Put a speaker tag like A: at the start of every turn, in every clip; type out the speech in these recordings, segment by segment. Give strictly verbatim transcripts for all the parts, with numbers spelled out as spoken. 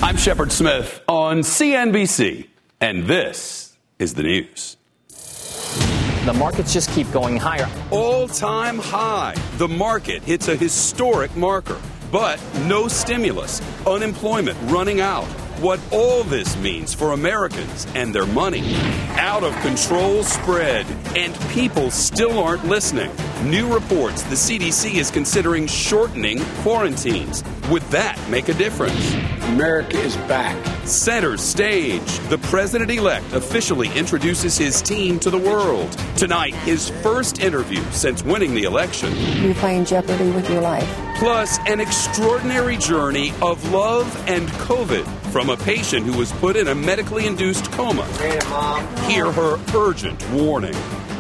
A: I'm Shepard Smith on C N B C, and this is the news.
B: The markets just keep going higher.
A: All-time high. The market hits a historic marker, but no stimulus. Unemployment running out. What all this means for Americans and their money. Out of control spread, and people still aren't listening. New reports the C D C is considering shortening quarantines. Would that make a difference?
C: America is back.
A: Center stage. The president-elect officially introduces his team to the world. Tonight, his first interview since winning the election.
D: You're playing Jeopardy with your life.
A: Plus, an extraordinary journey of love and COVID from a patient who was put in a medically induced coma.
C: Hey, Mom.
A: Hear her urgent warning.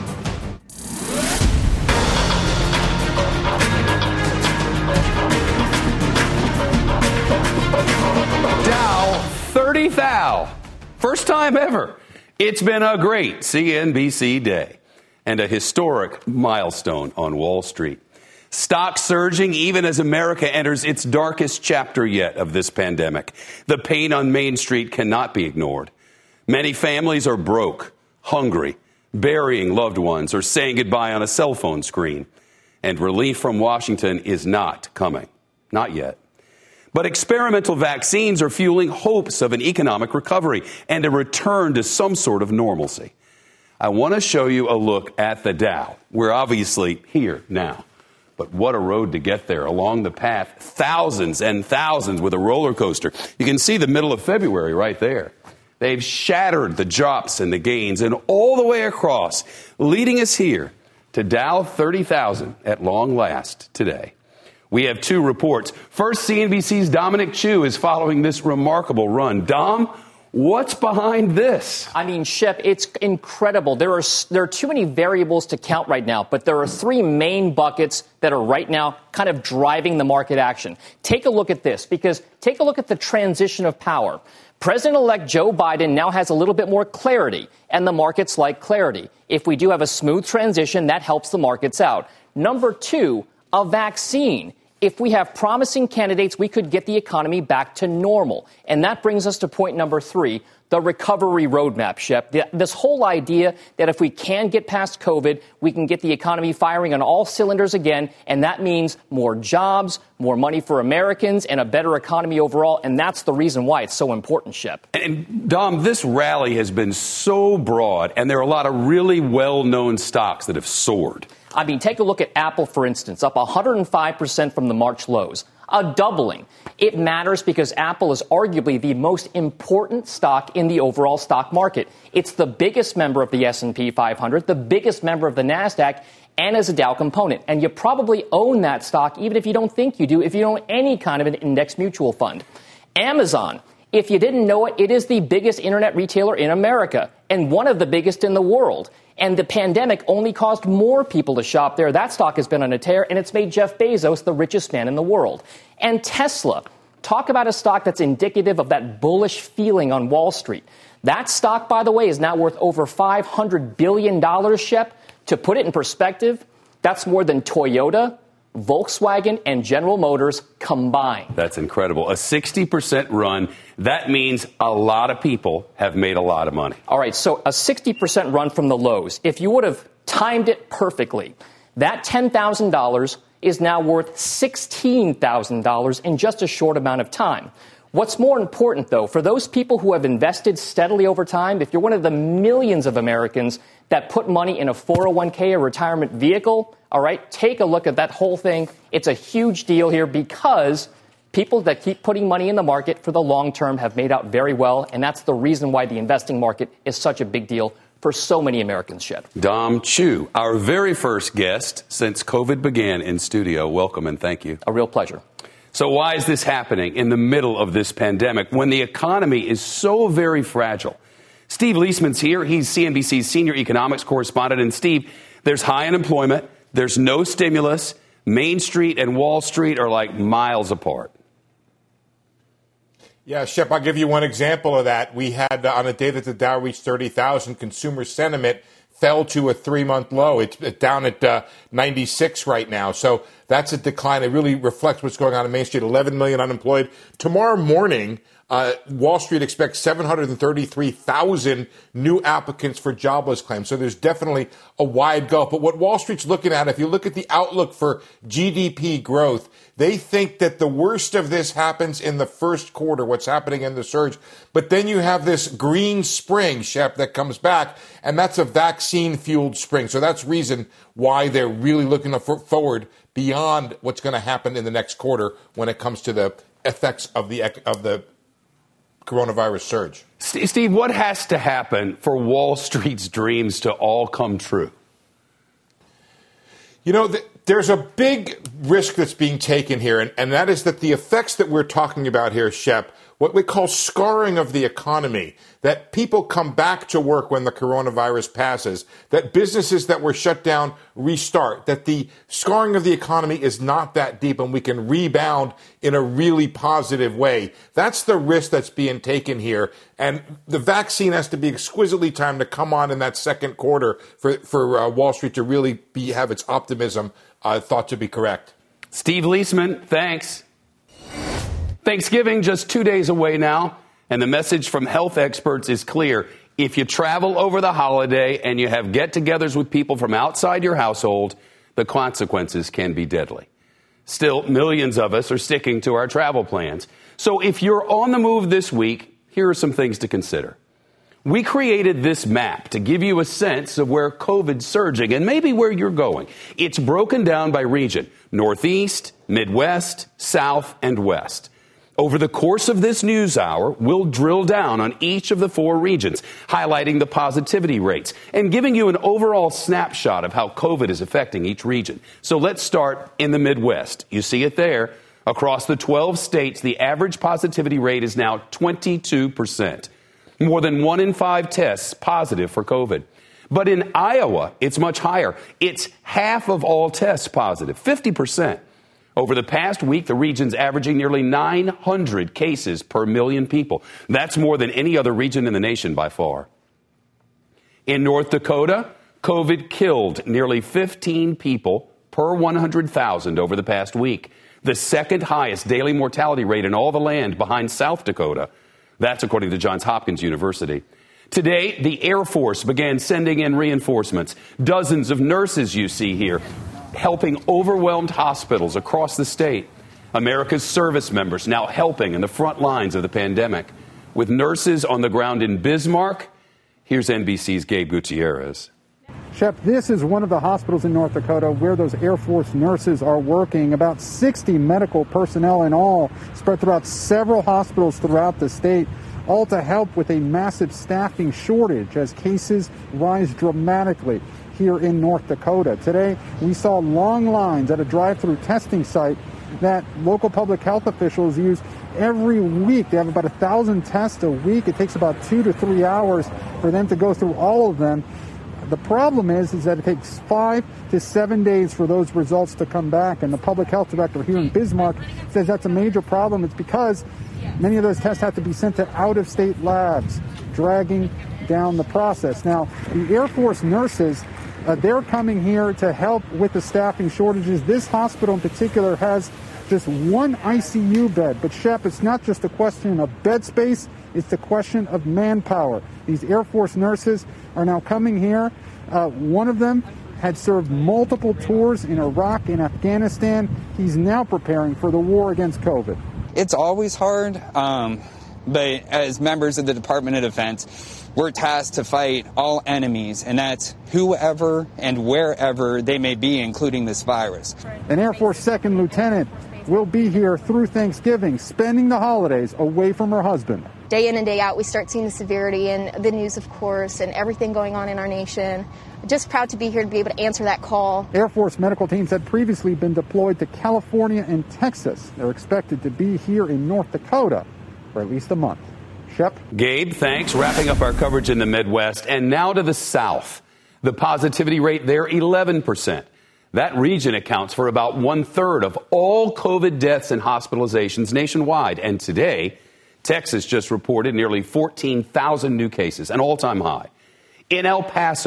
A: Dow thirty thou. First time ever. It's been a great C N B C day and a historic milestone on Wall Street. Stocks surging even as America enters its darkest chapter yet of this pandemic. The pain on Main Street cannot be ignored. Many families are broke, hungry, burying loved ones, or saying goodbye on a cell phone screen. And relief from Washington is not coming. Not yet. But experimental vaccines are fueling hopes of an economic recovery and a return to some sort of normalcy. I want to show you a look at the Dow. We're obviously here now. But what a road to get there. Along the path, thousands and thousands with a roller coaster. You can see the middle of February right there. They've shattered the drops and the gains and all the way across, leading us here to Dow thirty thousand at long last today. We have two reports. First, C N B C's Dominic Chu is following this remarkable run. Dom, what's behind this?
B: I mean, Shep, it's incredible. There are there are too many variables to count right now, but there are three main buckets that are right now kind of driving the market action. Take a look at this, because take a look at the transition of power. President-elect Joe Biden now has a little bit more clarity, and the markets like clarity. If we do have a smooth transition, that helps the markets out. Number two, a vaccine. If we have promising candidates, we could get the economy back to normal. And that brings us to point number three, the recovery roadmap, Shep. This whole idea that if we can get past COVID, we can get the economy firing on all cylinders again. And that means more jobs, more money for Americans, and a better economy overall. And that's the reason why it's so important, Shep.
A: And, Dom, this rally has been so broad, and there are a lot of really well-known stocks that have soared.
B: I mean, take a look at Apple, for instance, up one hundred five percent from the March lows, a doubling. It matters because Apple is arguably the most important stock in the overall stock market. It's the biggest member of the S and P five hundred, the biggest member of the NASDAQ, and as a Dow component. And you probably own that stock, even if you don't think you do, if you own any kind of an index mutual fund. Amazon. If you didn't know it, it is the biggest internet retailer in America and one of the biggest in the world. And the pandemic only caused more people to shop there. That stock has been on a tear, and it's made Jeff Bezos the richest man in the world. And Tesla, talk about a stock that's indicative of that bullish feeling on Wall Street. That stock, by the way, is now worth over five hundred billion dollars, Shep. To put it in perspective, that's more than Toyota, Volkswagen, and General Motors combined.
A: That's incredible. A sixty percent run. That means a lot of people have made a lot of money.
B: All right, so a sixty percent run from the lows. If you would have timed it perfectly, that ten thousand dollars is now worth sixteen thousand dollars in just a short amount of time. What's more important, though, for those people who have invested steadily over time, if you're one of the millions of Americans that put money in a four oh one k or retirement vehicle, all right, take a look at that whole thing. It's a huge deal here because people that keep putting money in the market for the long term have made out very well, and that's the reason why the investing market is such a big deal for so many Americans, Shep.
A: Dom Chu, our very first guest since COVID began in studio. Welcome and thank you.
B: A real pleasure.
A: So why is this happening in the middle of this pandemic when the economy is so very fragile? Steve Leisman's here. He's C N B C's senior economics correspondent. And Steve, there's high unemployment. There's no stimulus. Main Street and Wall Street are like miles apart.
E: Yeah, Shep, I'll give you one example of that. We had, uh, on a day that the Dow reached thirty thousand, consumer sentiment fell to a three-month low. It's down at uh, ninety-six right now. So that's a decline. It really reflects what's going on in Main Street. eleven million unemployed. Tomorrow morning, uh, Wall Street expects seven hundred thirty-three thousand new applicants for jobless claims. So there's definitely a wide gulf. But what Wall Street's looking at, if you look at the outlook for G D P growth, they think that the worst of this happens in the first quarter, what's happening in the surge. But then you have this green spring, Shep, that comes back, and that's a vaccine-fueled spring. So that's reason why they're really looking forward beyond what's going to happen in the next quarter when it comes to the effects of the of the coronavirus surge.
A: Steve, what has to happen for Wall Street's dreams to all come true?
E: You know, the, there's a big risk that's being taken here, and, and that is that the effects that we're talking about here, Shep, what we call scarring of the economy, that people come back to work when the coronavirus passes, that businesses that were shut down restart, that the scarring of the economy is not that deep and we can rebound in a really positive way. That's the risk that's being taken here. And the vaccine has to be exquisitely timed to come on in that second quarter for, for uh, Wall Street to really be, have its optimism uh, thought to be correct.
A: Steve Liesman, thanks. Thanksgiving just two days away now, and the message from health experts is clear. If you travel over the holiday and you have get-togethers with people from outside your household, the consequences can be deadly. Still, millions of us are sticking to our travel plans. So if you're on the move this week, here are some things to consider. We created this map to give you a sense of where COVID's surging and maybe where you're going. It's broken down by region: Northeast, Midwest, South, and West. Over the course of this news hour, we'll drill down on each of the four regions, highlighting the positivity rates and giving you an overall snapshot of how COVID is affecting each region. So let's start in the Midwest. You see it there. Across the twelve states, the average positivity rate is now twenty-two percent. More than one in five tests positive for COVID. But in Iowa, it's much higher. It's half of all tests positive, fifty percent. Over the past week, the region's averaging nearly nine hundred cases per million people. That's more than any other region in the nation by far. In North Dakota, COVID killed nearly fifteen people per one hundred thousand over the past week, the second highest daily mortality rate in all the land behind South Dakota. That's according to Johns Hopkins University. Today, the Air Force began sending in reinforcements. Dozens of nurses you see here, helping overwhelmed hospitals across the state. America's service members now helping in the front lines of the pandemic. With nurses on the ground in Bismarck, here's N B C's Gabe Gutierrez.
F: Shep, this is one of the hospitals in North Dakota where those Air Force nurses are working. About sixty medical personnel in all, spread throughout several hospitals throughout the state, all to help with a massive staffing shortage as cases rise dramatically here in North Dakota. Today, we saw long lines at a drive-through testing site that local public health officials use every week. They have about a thousand tests a week. It takes about two to three hours for them to go through all of them. The problem is, is that it takes five to seven days for those results to come back. And the public health director here in Bismarck says that's a major problem. It's because many of those tests have to be sent to out-of-state labs, dragging down the process. Now, the Air Force nurses, uh, they're coming here to help with the staffing shortages. This hospital in particular has just one I C U bed. But, Shep, it's not just a question of bed space. It's the question of manpower. These Air Force nurses are now coming here. Uh, one of them had served multiple tours in Iraq and Afghanistan. He's now preparing for the war against COVID.
G: It's always hard, um, but as members of the Department of Defense, we're tasked to fight all enemies, and that's whoever and wherever they may be, including this virus.
F: An Air Force second lieutenant will be here through Thanksgiving, spending the holidays away from her husband.
H: Day in and day out, we start seeing the severity and the news, of course, and everything going on in our nation. Just proud to be here to be able to answer that call. Air
F: Force medical teams had previously been deployed to California and Texas. They're expected to be here in North Dakota for at least a month. Shep?
A: Gabe, thanks. Wrapping up our coverage in the Midwest. And now to the South. The positivity rate there, eleven percent. That region accounts for about one-third of all COVID deaths and hospitalizations nationwide. And today, Texas just reported nearly fourteen thousand new cases, an all-time high. In El Paso,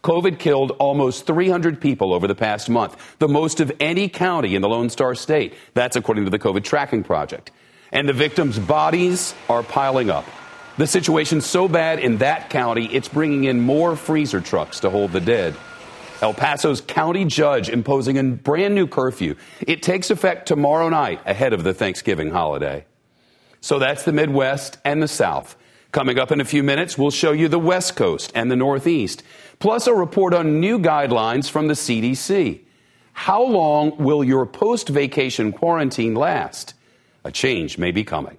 A: COVID killed almost three hundred people over the past month, the most of any county in the Lone Star State. That's according to the COVID Tracking Project. And the victims' bodies are piling up. The situation's so bad in that county, it's bringing in more freezer trucks to hold the dead. El Paso's county judge imposing a brand new curfew. It takes effect tomorrow night ahead of the Thanksgiving holiday. So that's the Midwest and the South. Coming up in a few minutes, we'll show you the West Coast and the Northeast, plus a report on new guidelines from the C D C. How long will your post-vacation quarantine last? A change may be coming.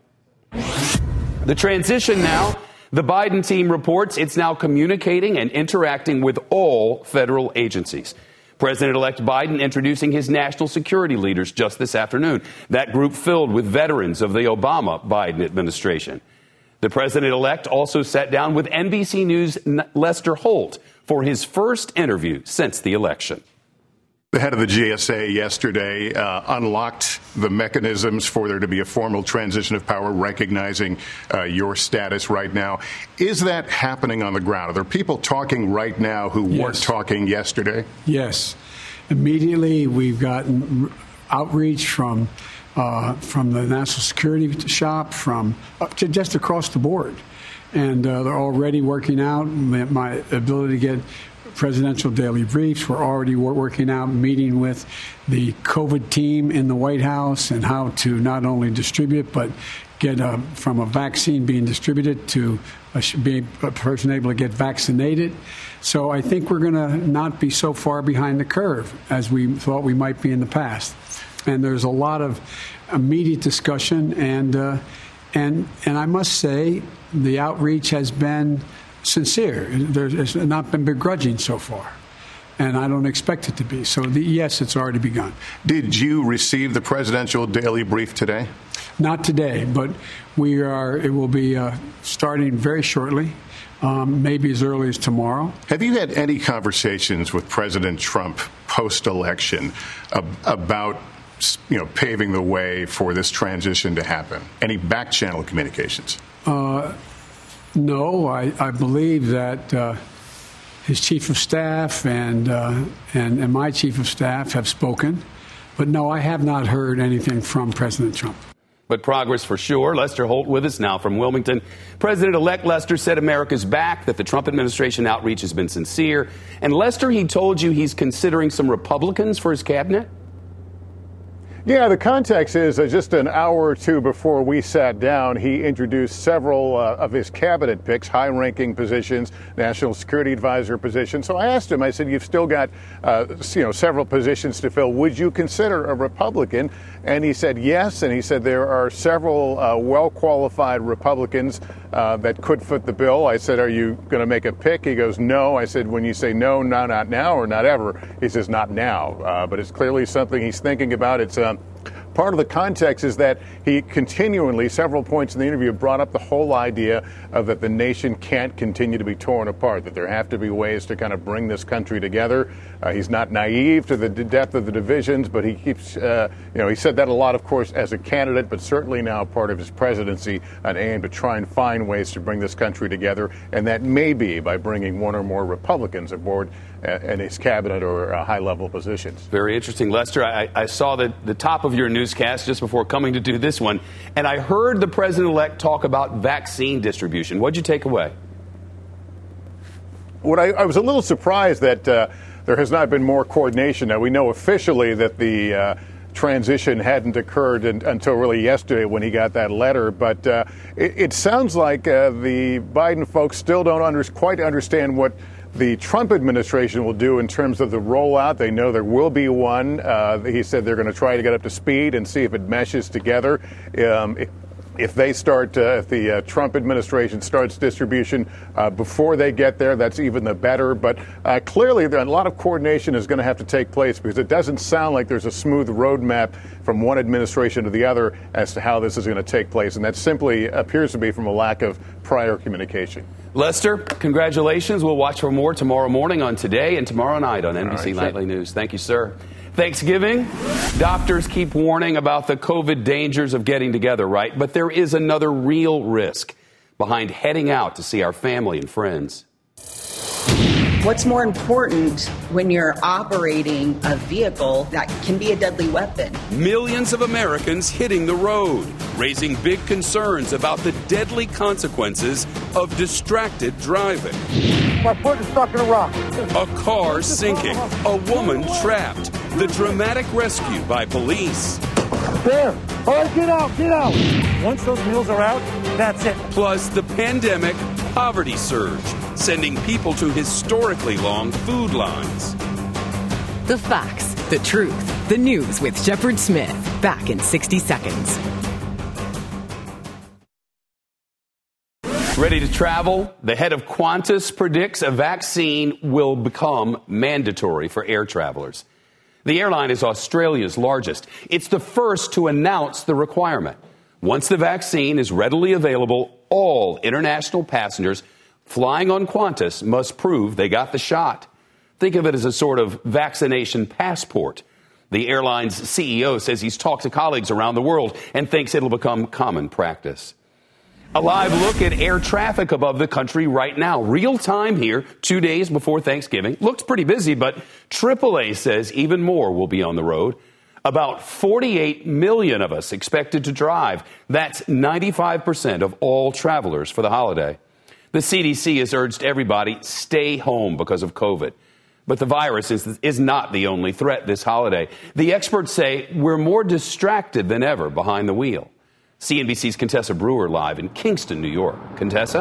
A: The transition now. The Biden team reports it's now communicating and interacting with all federal agencies. President-elect Biden introducing his national security leaders just this afternoon. That group filled with veterans of the Obama-Biden administration. The president-elect also sat down with N B C News' Lester Holt for his first interview since the election.
I: The head of the G S A yesterday uh, unlocked the mechanisms for there to be a formal transition of power, recognizing uh, your status right now. Is that happening on the ground? Are there people talking right now who yes. weren't talking yesterday?
J: Yes. Immediately, we've gotten outreach from uh, from the National Security shop, from uh, just across the board. And uh, they're already working out my, my ability to get presidential daily briefs. We're already working out, meeting with the COVID team in the White House and how to not only distribute, but get a, from a vaccine being distributed to a, be a person able to get vaccinated. So I think we're going to not be so far behind the curve as we thought we might be in the past. And there's a lot of immediate discussion, and uh, and and I must say the outreach has been sincere. There's not been begrudging so far, and I don't expect it to be. So, the, yes, it's already begun.
I: Did you receive the presidential daily brief today?
J: Not today, but we are. It will be uh, starting very shortly, um, maybe as early as tomorrow.
I: Have you had any conversations with President Trump post-election ab- about, you know, paving the way for this transition to happen? Any back-channel communications?
J: Uh, No, I, I believe that uh, his chief of staff and, uh, and and my chief of staff have spoken. But no, I have not heard anything from President Trump.
A: But progress for sure. Lester Holt with us now from Wilmington. President-elect Lester said America's back, that the Trump administration outreach has been sincere. And Lester, he told you he's considering some Republicans for his cabinet?
K: Yeah, the context is uh, just an hour or two before we sat down, he introduced several uh, of his cabinet picks, high-ranking positions, national security advisor positions. So I asked him, I said, you've still got, uh, you know, several positions to fill. Would you consider a Republican? And he said yes, and he said there are several uh, well-qualified Republicans uh, that could fit the bill. I said, are you going to make a pick? He goes, no. I said, when you say no, no, not now, or not ever, he says, not now. Uh, but it's clearly something he's thinking about. It's um, part of the context is that he continually, several points in the interview, brought up the whole idea of that the nation can't continue to be torn apart, that there have to be ways to kind of bring this country together. Uh, he's not naive to the depth of the divisions, but he keeps, uh, you know, he said that a lot, of course, as a candidate, but certainly now part of his presidency, an aim to try and find ways to bring this country together. And that may be by bringing one or more Republicans aboard uh, in his cabinet or uh, high-level positions.
A: Very interesting. Lester, I, I saw the, the top of your newscast just before coming to do this one, and I heard the president-elect talk about vaccine distribution. What'd you take away?
K: What I, I was a little surprised that uh, there has not been more coordination. Now, we know officially that the uh, transition hadn't occurred in, until really yesterday when he got that letter, but uh, it, it sounds like uh, the Biden folks still don't under, quite understand what the Trump administration will do in terms of the rollout. They know there will be one. Uh, he said they're going to try to get up to speed and see if it meshes together. Um, if, if they start, uh, if the uh, Trump administration starts distribution uh, before they get there, that's even the better. But uh, clearly, a lot of coordination is going to have to take place because it doesn't sound like there's a smooth roadmap from one administration to the other as to how this is going to take place. And that simply appears to be from a lack of prior communication.
A: Lester, congratulations. We'll watch for more tomorrow morning on Today and tomorrow night on N B C
K: All right,
A: Nightly sure. News. Thank you, sir. Thanksgiving. Doctors keep warning about the COVID dangers of getting together, right? But there is another real risk behind heading out to see our family and friends.
L: What's more important when you're operating a vehicle that can be a deadly weapon?
A: Millions of Americans hitting the road, raising big concerns about the deadly consequences of distracted driving.
M: My foot is stuck in a rock.
A: A car sinking, a woman trapped, the dramatic rescue by police.
M: There! All right, get out, get out! Once those wheels are out, that's it.
A: Plus the pandemic poverty surge, sending people to historically long food lines.
N: The facts, the truth, the news with Shepard Smith. Back in sixty seconds.
A: Ready to travel? The head of Qantas predicts a vaccine will become mandatory for air travelers. The airline is Australia's largest. It's the first to announce the requirement. Once the vaccine is readily available, all international passengers flying on Qantas must prove they got the shot. Think of it as a sort of vaccination passport. The airline's C E O says he's talked to colleagues around the world and thinks it'll become common practice. A live look at air traffic above the country right now. Real time here, two days before Thanksgiving. Looks pretty busy, but triple A says even more will be on the road. About forty-eight million of us expected to drive. That's ninety-five percent of all travelers for the holiday. The C D C has urged everybody stay home because of COVID. But the virus is, is not the only threat this holiday. The experts say we're more distracted than ever behind the wheel. C N B C's Contessa Brewer live in Kingston, New York. Contessa?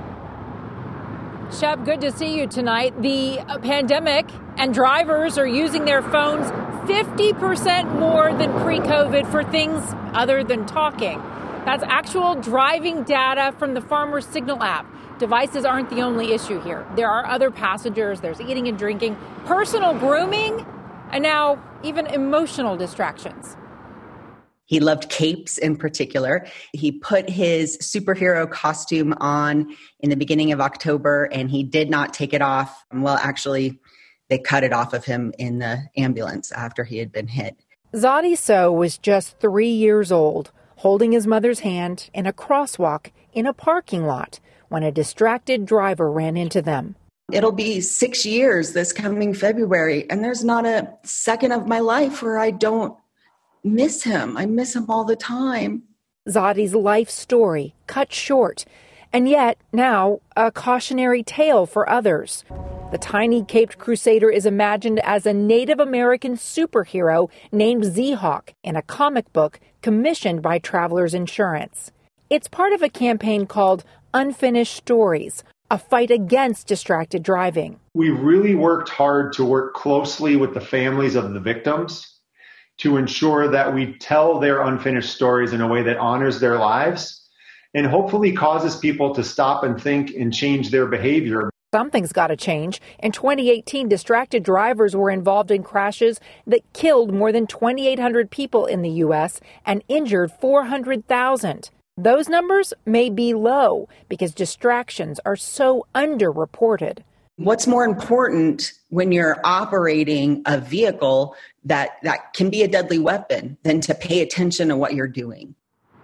O: Shep, good to see you tonight. The pandemic and drivers are using their phones fifty percent more than pre-COVID for things other than talking. That's actual driving data from the Farmers Signal app. Devices aren't the only issue here. There are other passengers, there's eating and drinking, personal grooming, and now even emotional distractions.
L: He loved capes in particular. He put his superhero costume on in the beginning of October, and he did not take it off. Well, actually, they cut it off of him in the ambulance after he had been hit.
O: Zadi So was just three years old, holding his mother's hand in a crosswalk in a parking lot when a distracted driver ran into them.
L: It'll be six years this coming February, and there's not a second of my life where I don't miss him. I miss him all the time.
O: Zadi's life story cut short, and yet now a cautionary tale for others. The tiny caped crusader is imagined as a Native American superhero named Z-Hawk in a comic book commissioned by Travelers Insurance. It's part of a campaign called Unfinished Stories, a fight against distracted driving.
P: We really worked hard to work closely with the families of the victims to ensure that we tell their unfinished stories in a way that honors their lives and hopefully causes people to stop and think and change their behavior.
O: Something's got to change. In twenty eighteen, distracted drivers were involved in crashes that killed more than twenty-eight hundred people in the U S and injured four hundred thousand. Those numbers may be low because distractions are so underreported.
L: What's more important when you're operating a vehicle that, that can be a deadly weapon than to pay attention to what you're doing?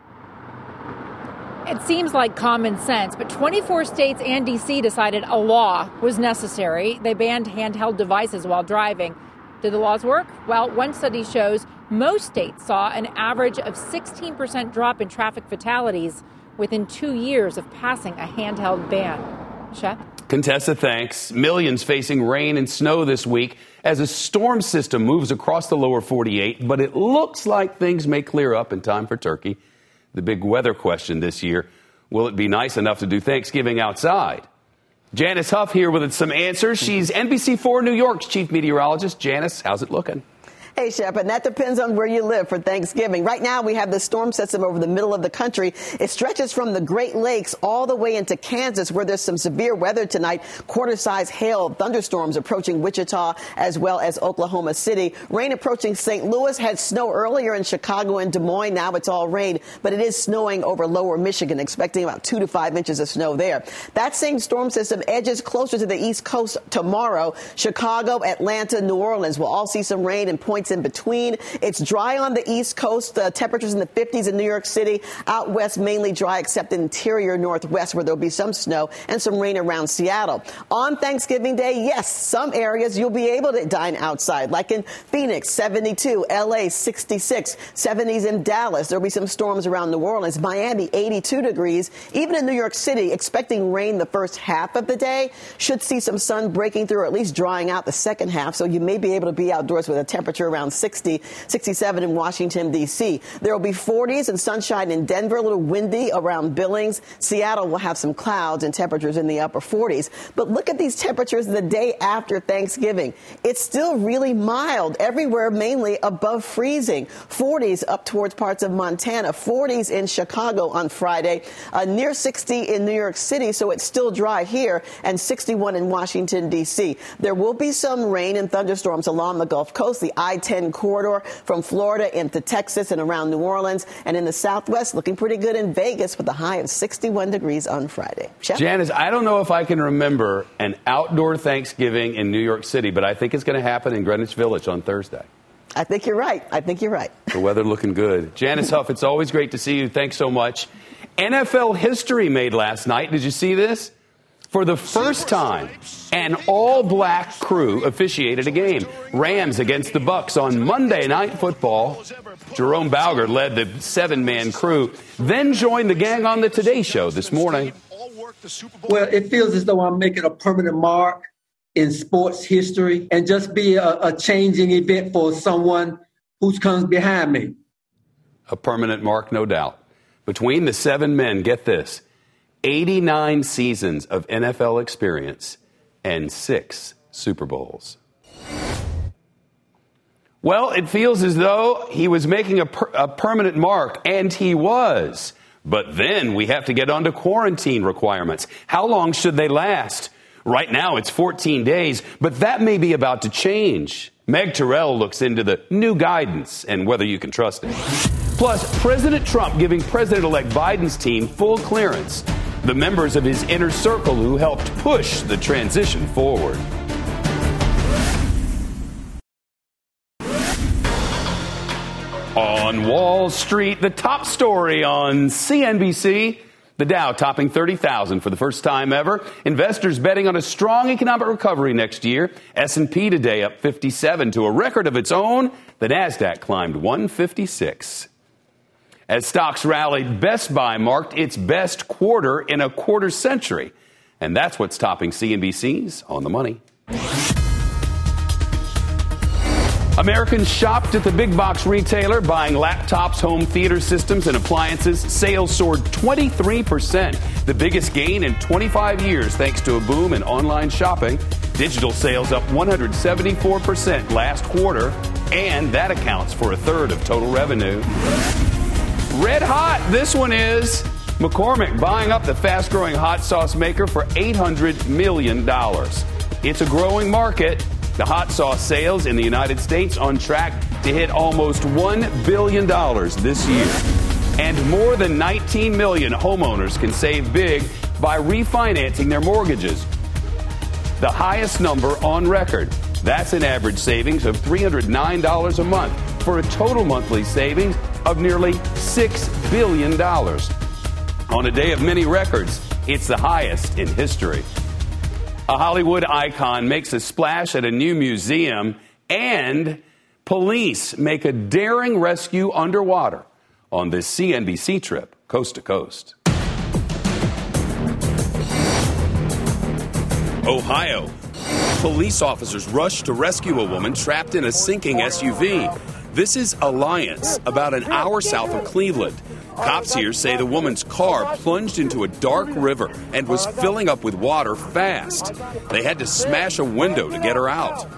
O: It seems like common sense, but twenty-four states and D C decided a law was necessary. They banned handheld devices while driving. Did the laws work? Well, one study shows most states saw an average of sixteen percent drop in traffic fatalities within two years of passing a handheld ban. Shep?
A: Contessa, thanks. Millions facing rain and snow this week as a storm system moves across the lower forty-eight, but it looks like things may clear up in time for Turkey. The big weather question this year, will it be nice enough to do Thanksgiving outside? Janice Huff here with some answers. She's N B C four New York's chief meteorologist. Janice, how's it looking?
Q: Hey, Shep, and that depends on where you live for Thanksgiving. Right now, we have the storm system over the middle of the country. It stretches from the Great Lakes all the way into Kansas, where there's some severe weather tonight. Quarter-size hail, thunderstorms approaching Wichita as well as Oklahoma City. Rain approaching Saint Louis. Had snow earlier in Chicago and Des Moines. Now it's all rain, but it is snowing over lower Michigan, expecting about two to five inches of snow there. That same storm system edges closer to the East Coast tomorrow. Chicago, Atlanta, New Orleans will all see some rain and points points in between. It's dry on the East Coast. Uh, temperatures in the fifties in New York City. Out west, mainly dry, except in interior Northwest, where there'll be some snow and some rain around Seattle. On Thanksgiving Day, yes, some areas you'll be able to dine outside, like in Phoenix, seventy-two, L A, sixty-six, seventies in Dallas. There'll be some storms around New Orleans, Miami, eighty-two degrees. Even in New York City, expecting rain the first half of the day. Should see some sun breaking through, or at least drying out the second half, so you may be able to be outdoors with a temperature around sixty, sixty-seven in Washington, D C. There will be forties and sunshine in Denver, a little windy around Billings. Seattle will have some clouds and temperatures in the upper forties. But look at these temperatures the day after Thanksgiving. It's still really mild everywhere, mainly above freezing. forties up towards parts of Montana, forties in Chicago on Friday, uh, near sixty in New York City, so it's still dry here, and sixty-one in Washington, D C. There will be some rain and thunderstorms along the Gulf Coast, the I ten corridor from Florida into Texas and around New Orleans, and in the Southwest, looking pretty good in Vegas with a high of sixty-one degrees on Friday. Chef?
A: Janice, I don't know if I can remember an outdoor Thanksgiving in New York City, but I think it's going to happen in Greenwich Village on Thursday.
Q: I think you're right. I think you're right.
A: The weather looking good. Janice Huff, it's always great to see you. Thanks so much. N F L history made last night. Did you see this? For the first time, an all-black crew officiated a game. Rams against the Bucs on Monday Night Football. Jerome Bauger led the seven-man crew, then joined the gang on the Today Show this morning.
R: Well, it feels as though I'm making a permanent mark in sports history and just be a, a changing event for someone who comes behind me.
A: A permanent mark, no doubt. Between the seven men, get this, eighty-nine seasons of N F L experience and six Super Bowls. Well, it feels as though he was making a, per- a permanent mark, and he was. But then we have to get on to quarantine requirements. How long should they last? Right now it's fourteen days, but that may be about to change. Meg Terrell looks into the new guidance and whether you can trust it. Plus, President Trump giving President-elect Biden's team full clearance. The members of his inner circle who helped push the transition forward. On Wall Street, the top story on C N B C. The Dow topping thirty thousand for the first time ever. Investors betting on a strong economic recovery next year. S and P today up fifty-seven to a record of its own. The Nasdaq climbed one fifty-six. As stocks rallied, Best Buy marked its best quarter in a quarter century. And that's what's topping C N B C's On the Money. Americans shopped at the big box retailer, buying laptops, home theater systems, and appliances. Sales soared twenty-three percent, the biggest gain in twenty-five years, thanks to a boom in online shopping. Digital sales up one hundred seventy-four percent last quarter, and that accounts for a third of total revenue. Red hot, this one is. McCormick buying up the fast-growing hot sauce maker for eight hundred million dollars. It's a growing market. The hot sauce sales in the United States on track to hit almost one billion dollars this year. And more than nineteen million homeowners can save big by refinancing their mortgages. The highest number on record. That's an average savings of three hundred nine dollars a month for a total monthly savings of nearly six billion dollars. On a day of many records, it's the highest in history. A Hollywood icon makes a splash at a new museum, and police make a daring rescue underwater on this C N B C trip, coast to coast. Ohio. Police officers rush to rescue a woman trapped in a sinking S U V. This is Alliance, about an hour south of Cleveland. Cops here say the woman's car plunged into a dark river and was filling up with water fast. They had to smash a window to get her out.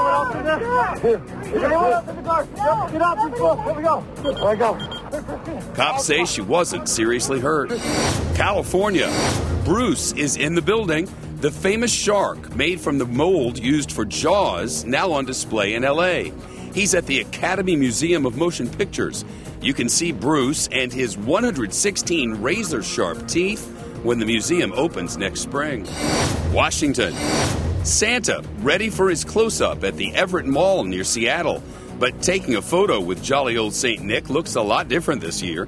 A: Cops say she wasn't seriously hurt. California. Bruce is in the building. The famous shark made from the mold used for Jaws, now on display in L A. He's at the Academy Museum of Motion Pictures. You can see Bruce and his one hundred sixteen razor-sharp teeth when the museum opens next spring. Washington. Santa ready for his close-up at the Everett Mall near Seattle. But taking a photo with jolly old Saint Nick looks a lot different this year.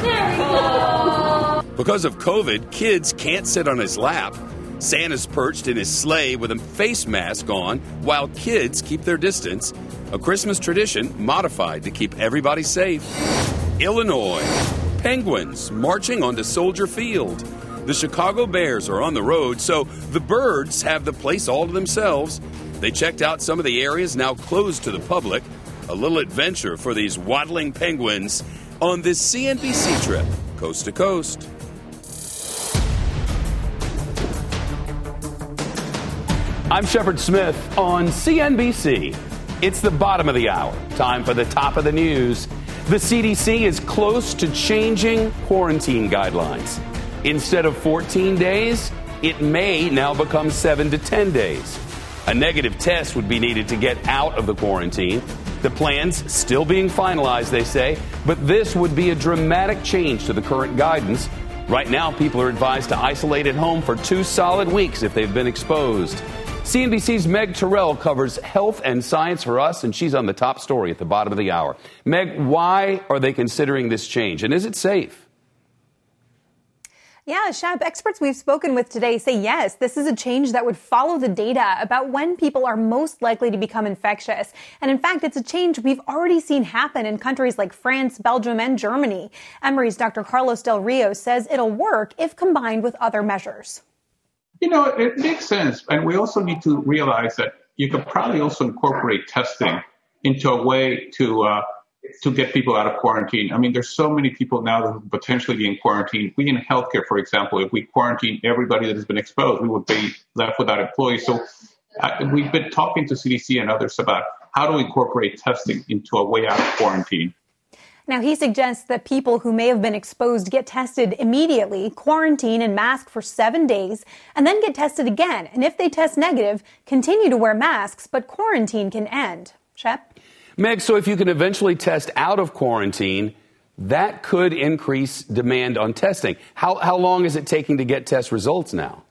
A: Because of COVID, kids can't sit on his lap. Santa's perched in his sleigh with a face mask on while kids keep their distance. A Christmas tradition modified to keep everybody safe. Illinois. Penguins marching onto Soldier Field. The Chicago Bears are on the road, so the birds have the place all to themselves. They checked out some of the areas now closed to the public. A little adventure for these waddling penguins on this C N B C trip, coast to coast. I'm Shepard Smith on C N B C. It's the bottom of the hour. Time for the top of the news. The C D C is close to changing quarantine guidelines. Instead of fourteen days, it may now become seven to ten days. A negative test would be needed to get out of the quarantine. The plan's still being finalized, they say, but this would be a dramatic change to the current guidance. Right now, people are advised to isolate at home for two solid weeks if they've been exposed. C N B C's Meg Terrell covers health and science for us, and she's on the top story at the bottom of the hour. Meg, why are they considering this change, and is it safe?
S: Yeah, Shab, experts we've spoken with today say yes, this is a change that would follow the data about when people are most likely to become infectious. And in fact, it's a change we've already seen happen in countries like France, Belgium, and Germany. Emory's Doctor Carlos Del Rio says it'll work if combined with other measures.
T: You know, it makes sense. And we also need to realize that you could probably also incorporate testing into a way to uh, to get people out of quarantine. I mean, there's so many people now that would potentially be in quarantine. We in healthcare, for example, if we quarantine everybody that has been exposed, we would be left without employees. So uh, we've been talking to C D C and others about how to incorporate testing into a way out of quarantine.
S: Now, he suggests that people who may have been exposed get tested immediately, quarantine and mask for seven days, and then get tested again. And if they test negative, continue to wear masks, but quarantine can end. Shep?
A: Meg, so if you can eventually test out of quarantine, that could increase demand on testing. How, how long is it taking to get test results now?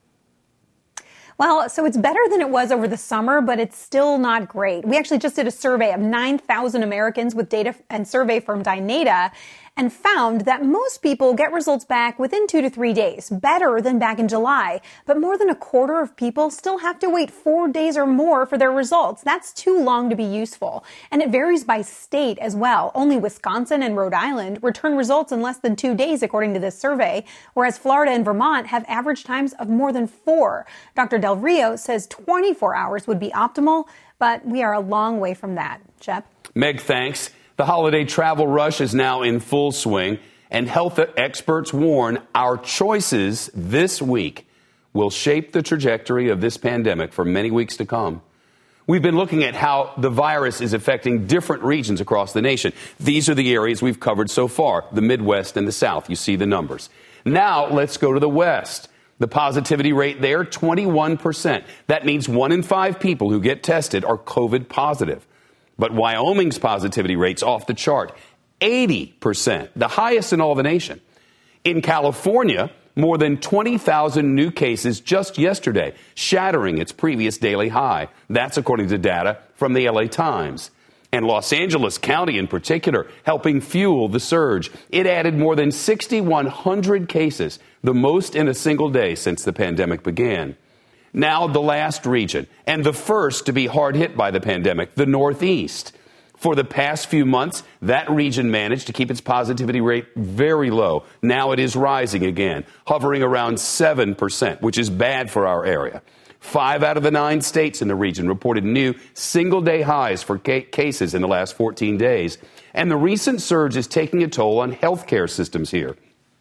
S: Well, so it's better than it was over the summer, but it's still not great. We actually just did a survey of nine thousand Americans with data and survey firm Dynata and found that most people get results back within two to three days, better than back in July. But more than a quarter of people still have to wait four days or more for their results. That's too long to be useful. And it varies by state as well. Only Wisconsin and Rhode Island return results in less than two days, according to this survey, whereas Florida and Vermont have average times of more than four. Doctor Del Rio says twenty-four hours would be optimal, but we are a long way from that. Shep?
A: Meg, thanks. The holiday travel rush is now in full swing, and health experts warn our choices this week will shape the trajectory of this pandemic for many weeks to come. We've been looking at how the virus is affecting different regions across the nation. These are the areas we've covered so far, the Midwest and the South. You see the numbers. Now let's go to the West. The positivity rate there, twenty-one percent. That means one in five people who get tested are COVID positive. But Wyoming's positivity rate's off the chart, eighty percent, the highest in all the nation. In California, more than twenty thousand new cases just yesterday, shattering its previous daily high. That's according to data from the L A Times. And Los Angeles County in particular, helping fuel the surge. It added more than six thousand one hundred cases, the most in a single day since the pandemic began. Now the last region, and the first to be hard hit by the pandemic, the Northeast. For the past few months, that region managed to keep its positivity rate very low. Now it is rising again, hovering around seven percent, which is bad for our area. Five out of the nine states in the region reported new single-day highs for ca- cases in the last fourteen days. And the recent surge is taking a toll on healthcare systems here.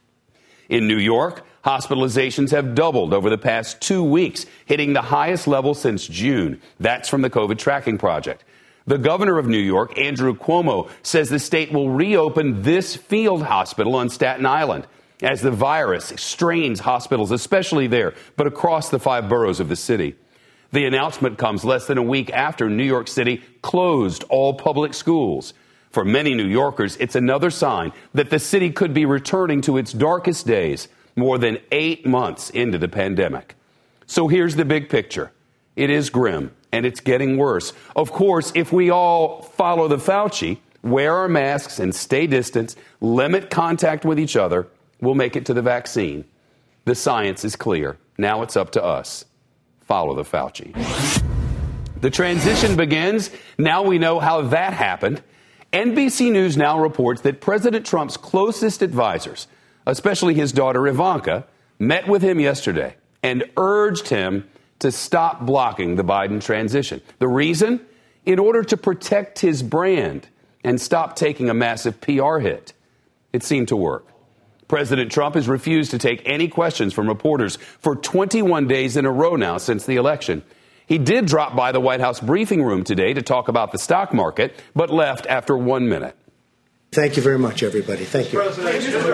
A: In New York, hospitalizations have doubled over the past two weeks, hitting the highest level since June. That's from the COVID Tracking Project. The governor of New York, Andrew Cuomo, says the state will reopen this field hospital on Staten Island as the virus strains hospitals, especially there, but across the five boroughs of the city. The announcement comes less than a week after New York City closed all public schools. For many New Yorkers, it's another sign that the city could be returning to its darkest days more than eight months into the pandemic. So here's the big picture. It is grim. and it's getting worse. Of course, if we all follow the Fauci, wear our masks and stay distant, limit contact with each other, we'll make it to the vaccine. The science is clear. Now it's up to us. Follow the Fauci. The transition begins. Now we know how that happened. N B C News now reports that President Trump's closest advisors, especially his daughter Ivanka, met with him yesterday and urged him to stop blocking the Biden transition. The reason? In order to protect his brand and stop taking a massive P R hit. It seemed to work. President Trump has refused to take any questions from reporters for twenty-one days in a row now since the election. He did drop by the White House briefing room today to talk about the stock market, but left after one minute.
U: Thank you very much, everybody. Thank you.
M: Mister President,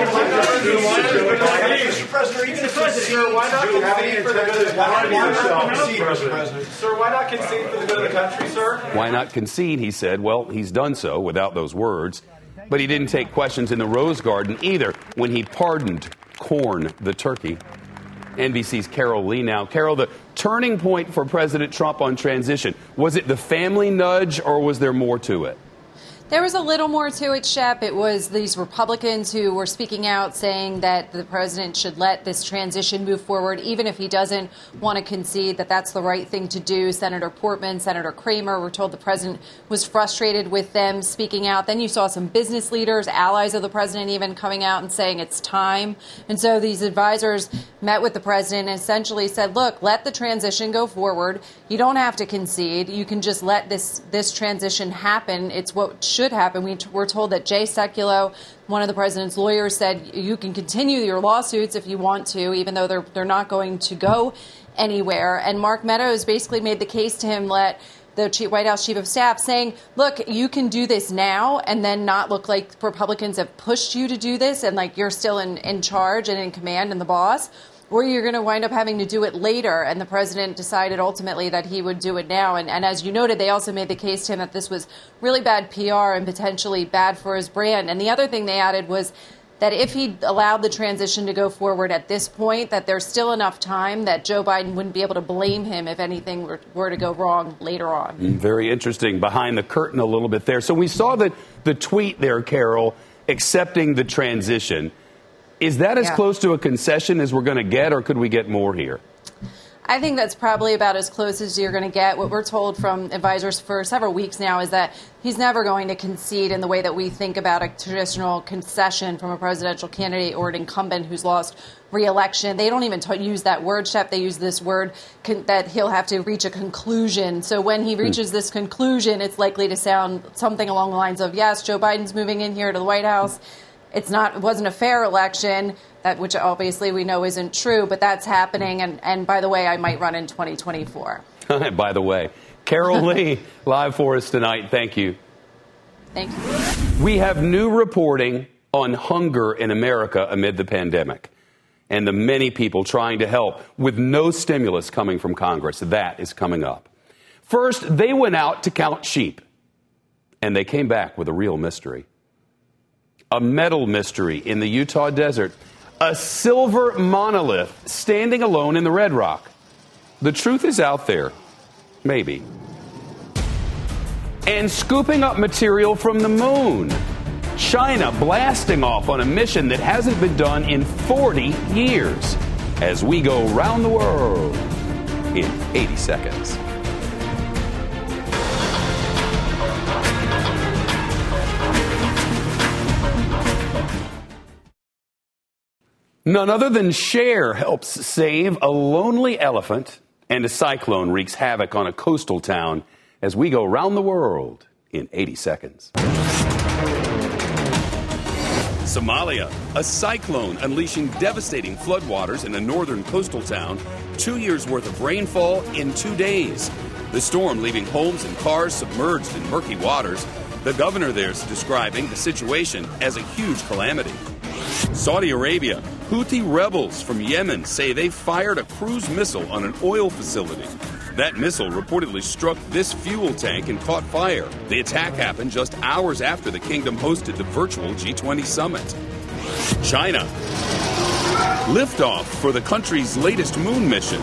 M: Mister President, even if it's sir, why not concede for the good of the country? Sir, why not concede for the good of the country, sir?
A: Why not concede, he said. Well, he's done so without those words. But he didn't take questions in the Rose Garden either when he pardoned Corn the turkey. N B C's Carol Lee now. Carol, the turning point for President Trump on transition, was it the family nudge or was there more to it?
V: There was a little more to it, Shep. It was these Republicans who were speaking out saying that the president should let this transition move forward, even if he doesn't want to concede that that's the right thing to do. Senator Portman, Senator Kramer were told the president was frustrated with them speaking out. Then you saw some business leaders, allies of the president, even coming out and saying it's time. And so these advisors met with the president and essentially said, look, let the transition go forward. You don't have to concede. You can just let this, this transition happen. It's what should happen. We t- we're told that Jay Sekulow, one of the president's lawyers, said you can continue your lawsuits if you want to, even though they're they're not going to go anywhere. And Mark Meadows basically made the case to him, let the chief, White House chief of staff, saying, look, you can do this now and then not look like Republicans have pushed you to do this and like you're still in, in charge and in command and the boss. Or you're going to wind up having to do it later. And the president decided ultimately that he would do it now. And, and as you noted, they also made the case to him that this was really bad P R and potentially bad for his brand. And the other thing they added was that if he allowed the transition to go forward at this point, that there's still enough time that Joe Biden wouldn't be able to blame him if anything were, were to go wrong later on.
A: Very interesting. Behind the curtain a little bit there. So we saw the, the tweet there, Carol, accepting the transition. Is that as
V: yeah.
A: close to a concession as we're going to get, or could we get more here?
V: I think that's probably about as close as you're going to get. What we're told from advisors for several weeks now is that he's never going to concede in the way that we think about a traditional concession from a presidential candidate or an incumbent who's lost re-election. They don't even t- use that word, Shep. They use this word con- that he'll have to reach a conclusion. So when he reaches this conclusion, it's likely to sound something along the lines of, yes, Joe Biden's moving in here to the White House. It's not. It wasn't a fair election, that which obviously we know isn't true, but that's happening. And, and by the way, I might run in twenty twenty-four.
A: By the way, Carol Lee, live for us tonight. Thank you.
V: Thank you.
A: We have new reporting on hunger in America amid the pandemic and the many people trying to help with no stimulus coming from Congress. That is coming up. First, they went out to count sheep, and they came back with a real mystery. A metal mystery in the Utah desert. A silver monolith standing alone in the Red Rock. The truth is out there. Maybe. And scooping up material from the moon. China blasting off on a mission that hasn't been done in forty years. As we go round the world in eighty seconds. None other than Cher helps save a lonely elephant, and a cyclone wreaks havoc on a coastal town as we go round the world in eighty seconds. Somalia, a cyclone unleashing devastating floodwaters in a northern coastal town, two years' worth of rainfall in two days. The storm leaving homes and cars submerged in murky waters. The governor there is describing the situation as a huge calamity. Saudi Arabia, Houthi rebels from Yemen say they fired a cruise missile on an oil facility. That missile reportedly struck this fuel tank and caught fire. The attack happened just hours after the kingdom hosted the virtual G twenty summit. China. Liftoff for the country's latest moon mission.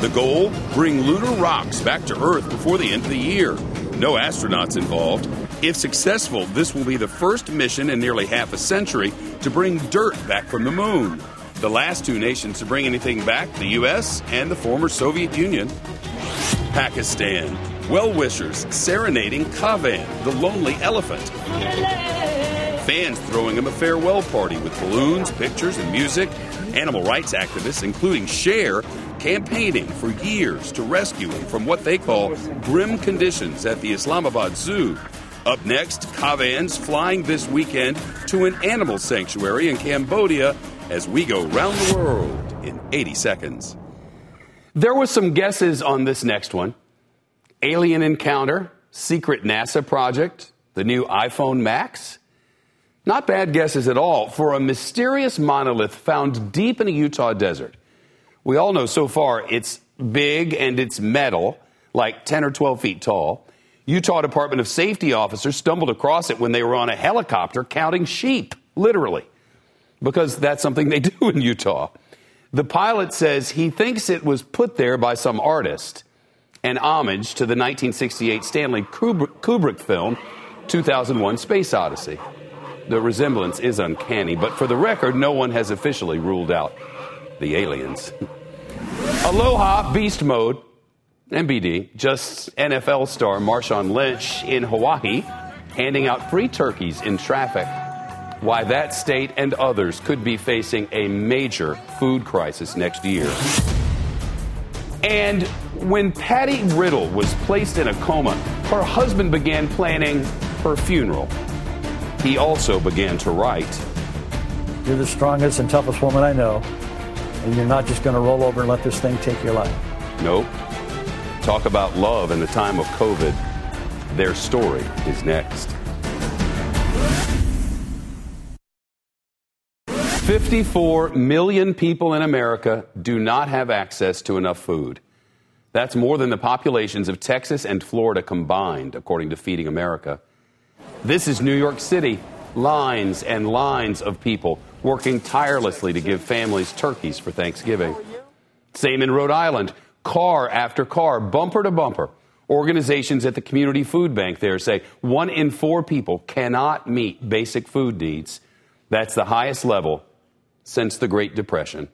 A: The goal? Bring lunar rocks back to Earth before the end of the year. No astronauts involved. If successful, this will be the first mission in nearly half a century to bring dirt back from the moon. The last two nations to bring anything back, the U S and the former Soviet Union. Pakistan. Well-wishers serenading Kavan, the lonely elephant. Fans throwing him a farewell party with balloons, pictures, and music. Animal rights activists, including Cher, campaigning for years to rescue him from what they call grim conditions at the Islamabad Zoo. Up next, Kavan's flying this weekend to an animal sanctuary in Cambodia as we go round the world in eighty seconds. There were some guesses on this next one. Alien encounter, secret NASA project, the new iPhone Max. Not bad guesses at all for a mysterious monolith found deep in a Utah desert. We all know so far it's big and it's metal, like ten or twelve feet tall. Utah Department of Safety officers stumbled across it when they were on a helicopter counting sheep, literally, because that's something they do in Utah. The pilot says he thinks it was put there by some artist, an homage to the nineteen sixty-eight Stanley Kubrick, Kubrick film, two thousand one Space Odyssey. The resemblance is uncanny, but for the record, no one has officially ruled out the aliens. Aloha Beast Mode, M B D, just N F L star Marshawn Lynch in Hawaii, handing out free turkeys in traffic. Why that state and others could be facing a major food crisis next year. And when Patty Riddle was placed in a coma, her husband began planning her funeral. He also began to write.
C: You're the strongest and toughest woman I know, and you're not just going to roll over and let this thing take your life.
A: Nope. Talk about love in the time of COVID. Their story is next. fifty-four million people in America do not have access to enough food. That's more than the populations of Texas and Florida combined, according to Feeding America. This is New York City. Lines and lines of people working tirelessly to give families turkeys for Thanksgiving. Same in Rhode Island. Car after car, bumper to bumper. Organizations at the Community Food Bank there say one in four people cannot meet basic food needs. That's the highest level since the Great Depression.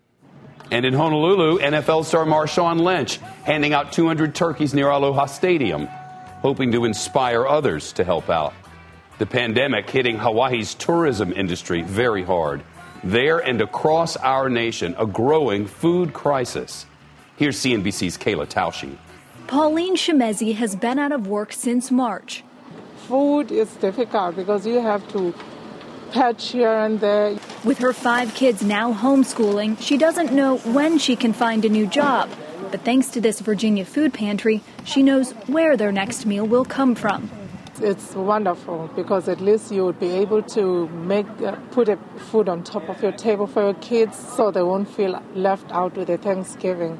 A: And in Honolulu, N F L star Marshawn Lynch handing out two hundred turkeys near Aloha Stadium, hoping to inspire others to help out. The pandemic hitting Hawaii's tourism industry very hard. There and across our nation, a growing food crisis. Here's C N B C's Kayla Tausche.
D: Pauline Shemezi has been out of work since March.
W: Food is difficult because you have to patch here and there.
D: With her five kids now homeschooling, she doesn't know when she can find a new job. But thanks to this Virginia food pantry, she knows where their next meal will come from.
W: It's wonderful because at least you would be able to make uh, put a food on top of your table for your kids so they won't feel left out with their Thanksgiving.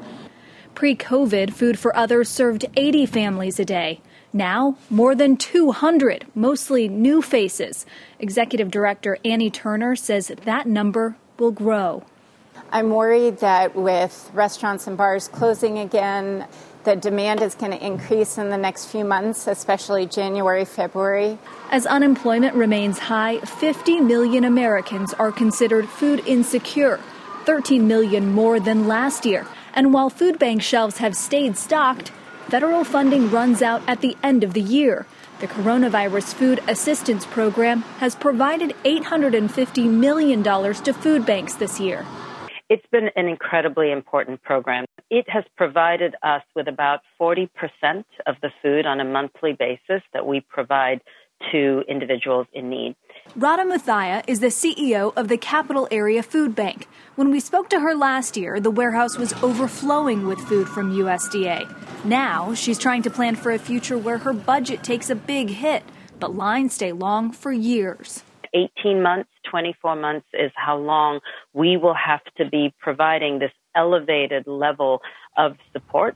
D: Pre-COVID, Food for Others served eighty families a day. Now, more than two hundred, mostly new faces. Executive Director Annie Turner says that number will grow.
X: I'm worried that with restaurants and bars closing again, the demand is going to increase in the next few months, especially January, February.
D: As unemployment remains high, fifty million Americans are considered food insecure, thirteen million more than last year. And while food bank shelves have stayed stocked, federal funding runs out at the end of the year. The Coronavirus Food Assistance Program has provided eight hundred fifty million dollars to food banks this year.
Y: It's been an incredibly important program. It has provided us with about forty percent of the food on a monthly basis that we provide to individuals in need.
D: Radha Muthaya is the C E O of the Capital Area Food Bank. When we spoke to her last year, the warehouse was overflowing with food from U S D A. Now she's trying to plan for a future where her budget takes a big hit, but lines stay long for years.
Y: eighteen months, twenty-four months is how long we will have to be providing this elevated level of support.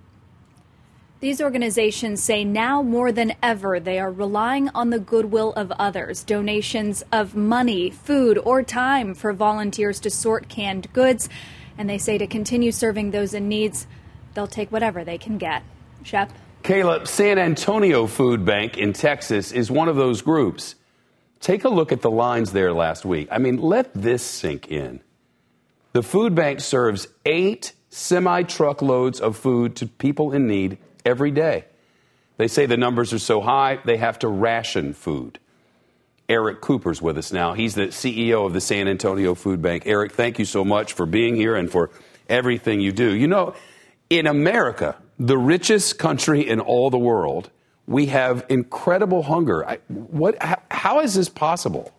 D: These organizations say now more than ever they are relying on the goodwill of others, donations of money, food, or time for volunteers to sort canned goods. And they say to continue serving those in need, they'll take whatever they can get. Shep?
A: Caleb, San Antonio Food Bank in Texas is one of those groups. Take a look at the lines there last week. I mean, let this sink in. The food bank serves eight semi-truckloads of food to people in need every day. They say the numbers are so high, they have to ration food. Eric Cooper's with us now. He's the C E O of the San Antonio Food Bank. Eric, thank you so much for being here and for everything you do. You know, in America, the richest country in all the world, we have incredible hunger. I, what? How, how is this possible?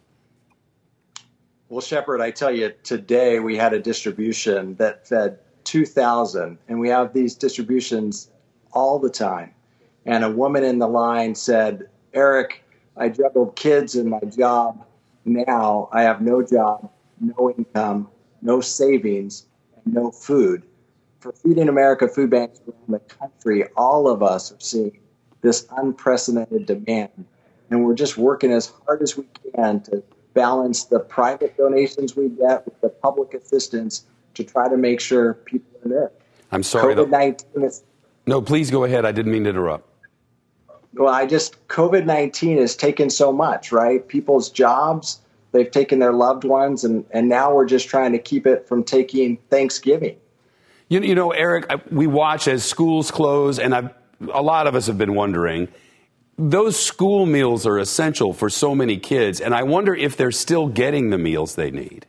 B: Well, Shepard, I tell you, today we had a distribution that fed two thousand, and we have these distributions all the time. And a woman in the line said, Eric, I juggled kids and my job. Now I have no job, no income, no savings, and no food. For Feeding America food banks around the country, all of us are seeing this unprecedented demand. And we're just working as hard as we can to balance the private donations we get with the public assistance to try to make sure people are there.
A: I'm sorry.
B: COVID nineteen is,
A: no, please go ahead. I didn't mean to interrupt.
B: Well, I just, COVID nineteen has taken so much, right? People's jobs, they've taken their loved ones, and, and now we're just trying to keep it from taking Thanksgiving.
A: You, you know, Eric, I, we watch as schools close, and I've, a lot of us have been wondering, those school meals are essential for so many kids, and I wonder if they're still getting the meals they need.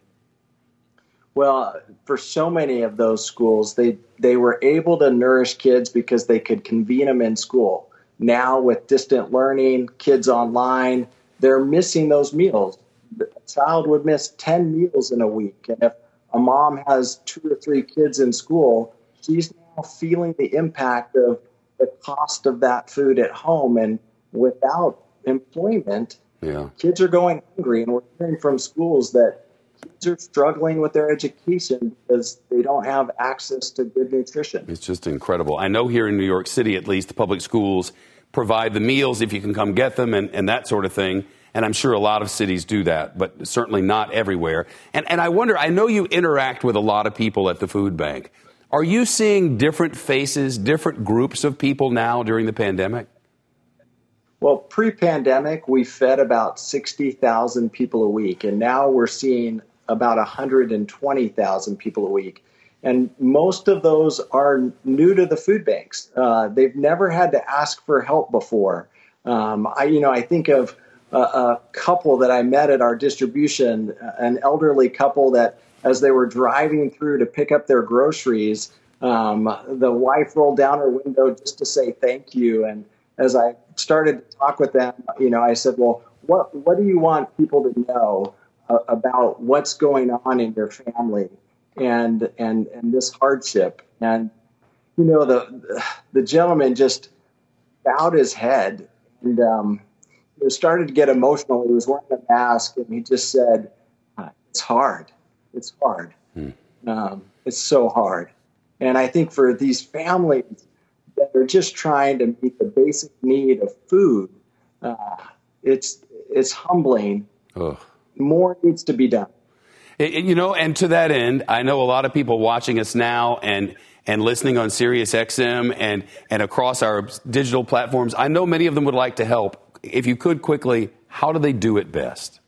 B: Well, for so many of those schools, they, they were able to nourish kids because they could convene them in school. Now, with distant learning, kids online, they're missing those meals. A child would miss ten meals in a week. And if a mom has two or three kids in school, she's now feeling the impact of the cost of that food at home. And without employment,
A: yeah.
B: kids are going hungry. And we're hearing from schools that kids are struggling with their education because they don't have access to good nutrition.
A: It's just incredible. I know here in New York City, at least, the public schools provide the meals if you can come get them and, and that sort of thing. And I'm sure a lot of cities do that, but certainly not everywhere. And, and I wonder, I know you interact with a lot of people at the food bank. Are you seeing different faces, different groups of people now during the pandemic?
B: Well, pre-pandemic, we fed about sixty thousand people a week, and now we're seeing about one hundred twenty thousand people a week. And most of those are new to the food banks. Uh, they've never had to ask for help before. Um, I, you know, I think of a, a couple that I met at our distribution, an elderly couple that, as they were driving through to pick up their groceries, um, the wife rolled down her window just to say thank you. And as I started to talk with them, you know, I said, well, what what do you want people to know uh, about what's going on in your family and and and this hardship? And you know, the the gentleman just bowed his head and um, he started to get emotional. He was wearing a mask, and he just said, "It's hard. It's hard.
A: Hmm.
B: Um, it's so hard." And I think for these families that are just trying to meet the basic need of food, uh, it's it's humbling.
A: Ugh.
B: More needs to be done.
A: It, you know, and to that end, I know a lot of people watching us now and and listening on Sirius X M and, and across our digital platforms. I know many of them would like to help. If you could quickly, how do they do it best?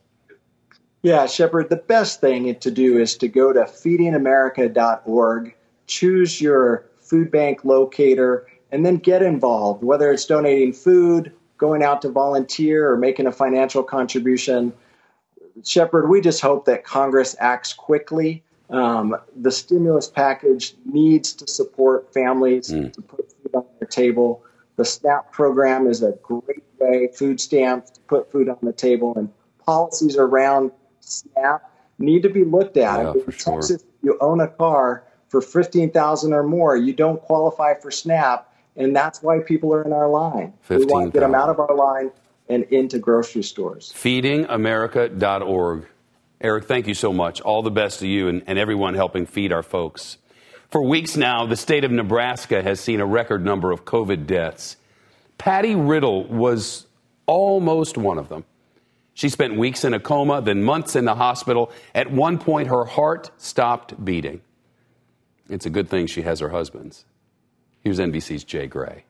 B: Yeah, Shepard, the best thing to do is to go to feeding america dot org, choose your food bank locator, and then get involved, whether it's donating food, going out to volunteer, or making a financial contribution. Shepard, we just hope that Congress acts quickly. Um, the stimulus package needs to support families mm. to put food on their table. The SNAP program is a great way, food stamps, to put food on the table, and policies around SNAP need to be looked at.
A: Yeah,
B: in
A: for sure.
B: Texas, if you own a car for fifteen thousand dollars or more, you don't qualify for SNAP, and that's why people are in our line. We want to get them out of our line and into grocery stores.
A: feeding america dot org. Eric, thank you so much. All the best to you and, and everyone helping feed our folks. For weeks now, the state of Nebraska has seen a record number of COVID deaths. Patty Riddle was almost one of them. She spent weeks in a coma, then months in the hospital. At one point, her heart stopped beating. It's a good thing she has her husband's. Here's N B C's Jay Gray.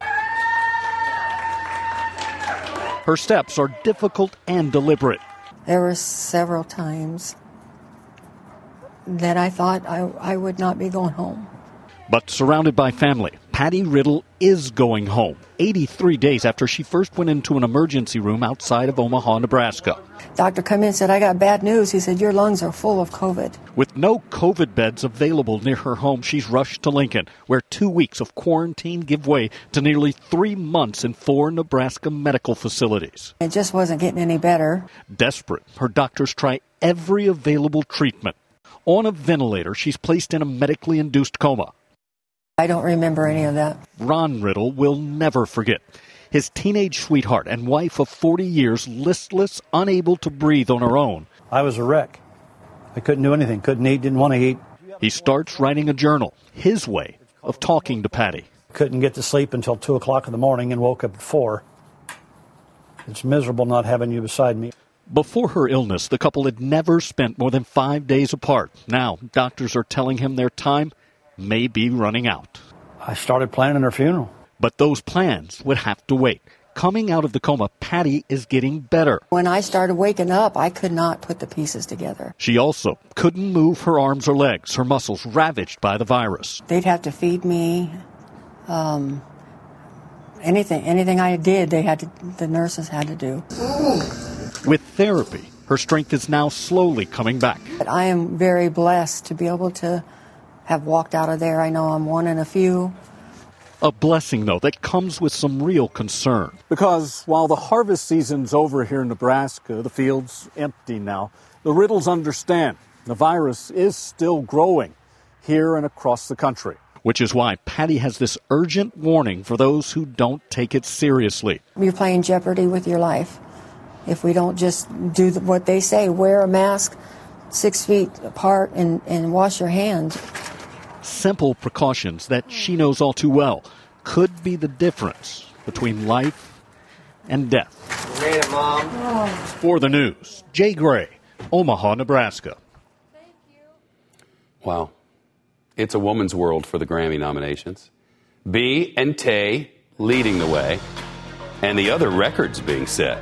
E: Her steps are difficult and deliberate.
F: There were several times that I thought I, I would not be going home.
E: But surrounded by family, Patty Riddle is going home, eighty-three days after she first went into an emergency room outside of Omaha, Nebraska.
F: Doctor come in and said, I got bad news. He said, your lungs are full of COVID.
E: With no COVID beds available near her home, she's rushed to Lincoln, where two weeks of quarantine give way to nearly three months in four Nebraska medical facilities.
F: It just wasn't getting any better.
E: Desperate, her doctors try every available treatment. On a ventilator, she's placed in a medically induced coma.
F: I don't remember any of that.
E: Ron Riddle will never forget. His teenage sweetheart and wife of forty years, listless, unable to breathe on her own.
C: I was a wreck. I couldn't do anything, couldn't eat, didn't want to eat.
E: He starts writing a journal, his way of talking to Patty.
C: Couldn't get to sleep until two o'clock in the morning and woke up at four. It's miserable not having you beside me.
E: Before her illness, the couple had never spent more than five days apart. Now, doctors are telling him their time may be running out.
C: I started planning her funeral.
E: But those plans would have to wait. Coming out of the coma, Patty is getting better.
F: When I started waking up, I could not put the pieces together.
E: She also couldn't move her arms or legs, her muscles ravaged by the virus.
F: They'd have to feed me. Um, anything, anything I did, they had to, the nurses had to do.
E: With therapy, her strength is now slowly coming back.
F: But I am very blessed to be able to have walked out of there. I know I'm one in a few.
E: A blessing, though, that comes with some real concern.
C: Because while the harvest season's over here in Nebraska, the field's empty now, the Riddles understand the virus is still growing here and across the country.
E: Which is why Patty has this urgent warning for those who don't take it seriously.
F: You're playing Jeopardy with your life. If we don't just do what they say, wear a mask, six feet apart, and, and wash your hands.
E: Simple precautions that she knows all too well could be the difference between life and death.
G: You made it, Mom. Oh.
E: For the news, Jay Gray, Omaha, Nebraska.
A: Thank you. Wow. It's a woman's world for the Grammy nominations. B and Tay leading the way, and the other records being set.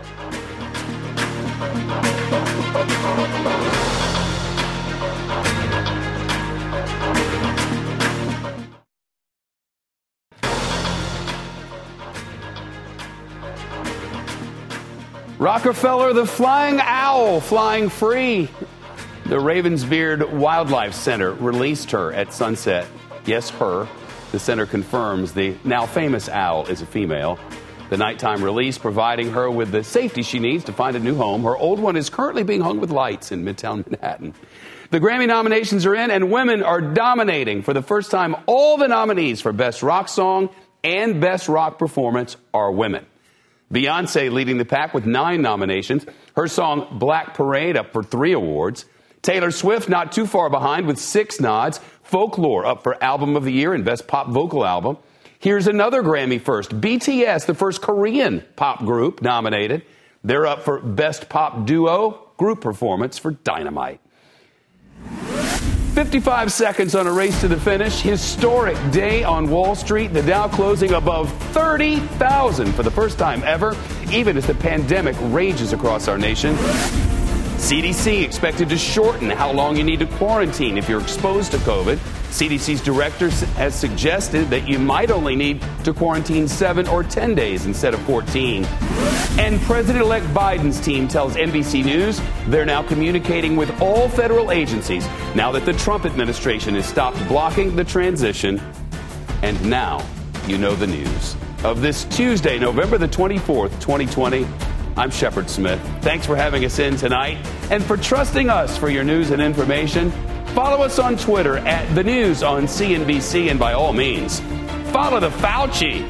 A: Rockefeller, the flying owl, flying free. The Ravensbeard Wildlife Center released her at sunset. Yes, her. The center confirms the now famous owl is a female. The nighttime release providing her with the safety she needs to find a new home. Her old one is currently being hung with lights in Midtown Manhattan. The Grammy nominations are in, and women are dominating. For the first time, all the nominees for Best Rock Song and Best Rock Performance are women. Beyonce leading the pack with nine nominations. Her song Black Parade up for three awards. Taylor Swift not too far behind with six nods. Folklore up for Album of the Year and Best Pop Vocal Album. Here's another Grammy first. B T S, the first Korean pop group nominated. They're up for Best Pop Duo Group Performance for Dynamite. fifty-five seconds on a race to the finish. Historic day on Wall Street. The Dow closing above thirty thousand for the first time ever, even as the pandemic rages across our nation. C D C expected to shorten how long you need to quarantine if you're exposed to COVID. C D C's director has suggested that you might only need to quarantine seven or ten days instead of fourteen. And President-elect Biden's team tells N B C News they're now communicating with all federal agencies now that the Trump administration has stopped blocking the transition. And now you know the news of this Tuesday, November the twenty-fourth, twenty twenty. I'm Shepard Smith. Thanks for having us in tonight and for trusting us for your news and information. Follow us on Twitter at The News on C N B C, and by all means, follow the Fauci.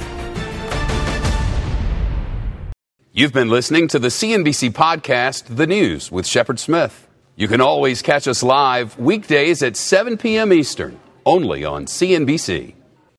A: You've been listening to the C N B C podcast, The News with Shepard Smith. You can always catch us live weekdays at seven p.m. Eastern, only on C N B C.